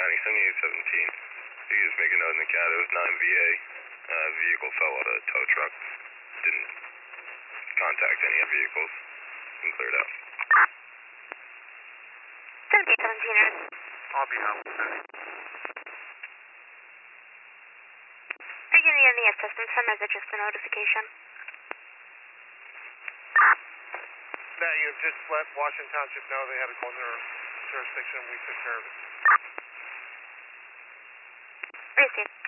County, 7817. You just make a note in the cat, it was 9VA. Vehicle fell out of a tow truck. Didn't contact any of the vehicles. And cleared out. 7817ers. I'll be helpful. Are you getting any assistance from, or is it just a notification? That you just let Washington Township know they had a call in their jurisdiction. We took care of it. Receive.